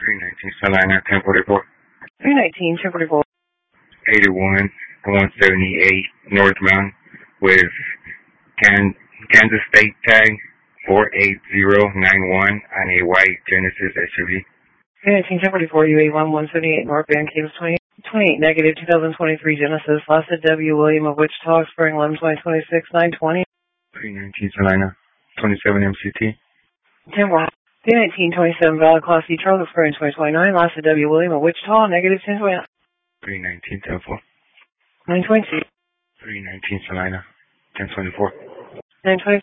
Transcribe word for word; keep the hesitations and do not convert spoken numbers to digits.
three nineteen Salina, ten forty-four. three nineteen, ten forty-four. eighty-one, one seventy-eight northbound with Can Kansas State tag four eight zero nine one on a white Genesis S U V. three nineteen, ten forty-four, U eighty-one, one seventy-eight northbound, Kansas twenty, twenty-eight negative, twenty twenty-three Genesis, Lassa W. William of Wichita, Spring eleven twenty twenty-six, nine twenty. three nineteen Salina, twenty-seven M C T. ten four. three nineteen, twenty-seven Valid Class C Charles, Spring twenty twenty-nine, Lassa W. William of Wichita, negative ten twenty. three nineteen, ten four. nine twenty-two. three nineteen Salina, ten twenty-four. nine twenty.